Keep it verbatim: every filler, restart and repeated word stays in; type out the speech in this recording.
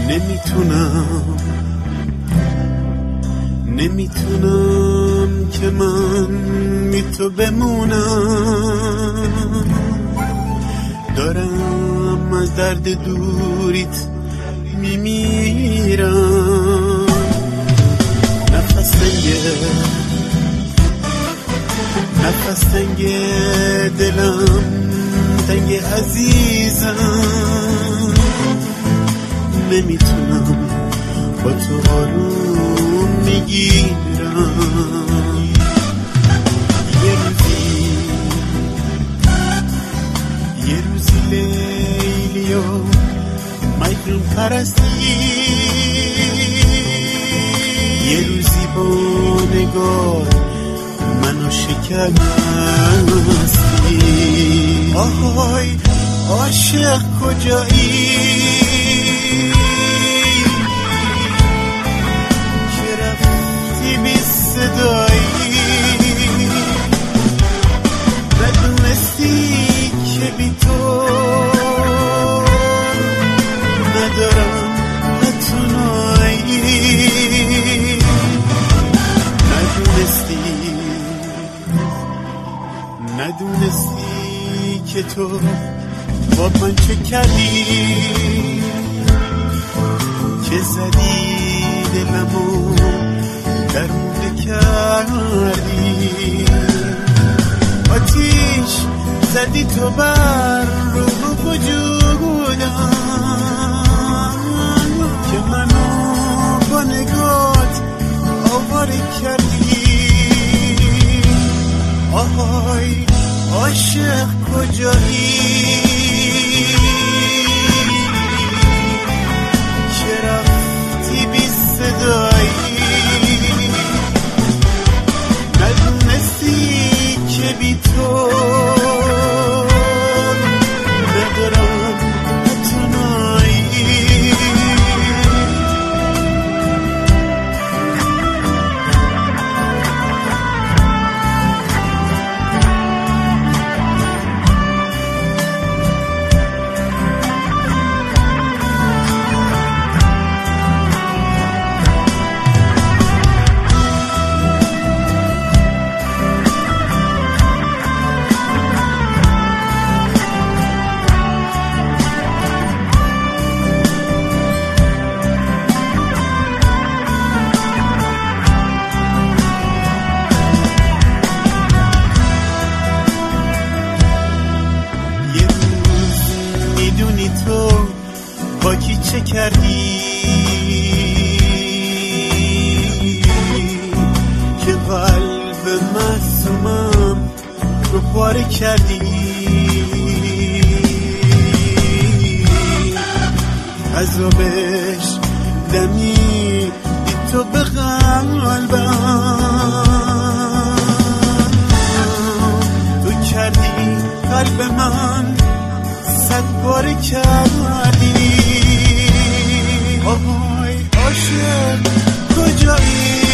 نمیتونم نمیتونم که من بی تو بمونم، دارم از درد دوریت میمیرم. نفس تنگه نفس تنگه دلم تنگه عزیزم، نمیتونم با تو آروم میگیرم. یه روزی یه روزی لیلی و مجنون پرستی، یه روزی با نگاه منو شکستی. آهای عاشق کجایی که رفتی بی صدایی، ندونستی که بی تو ندارم نتونایی، ندونستی ندونستی که تو با من چه کردی، که زدی دلمو درمونه کردی. آتیش زدی تو بر روح وجودم که منو با نگات آواره کردی. آهای عاشق کجایی که رفتی بی صدایی، ندونستی که بی تو ندارم نتونایی. تو با کی چه کردی که قلب معصومم رو پاره کردی. عذابش دمی بی تو به قلبم، تو کردی قلب من صد باره کردی. آهای عاشق کجایی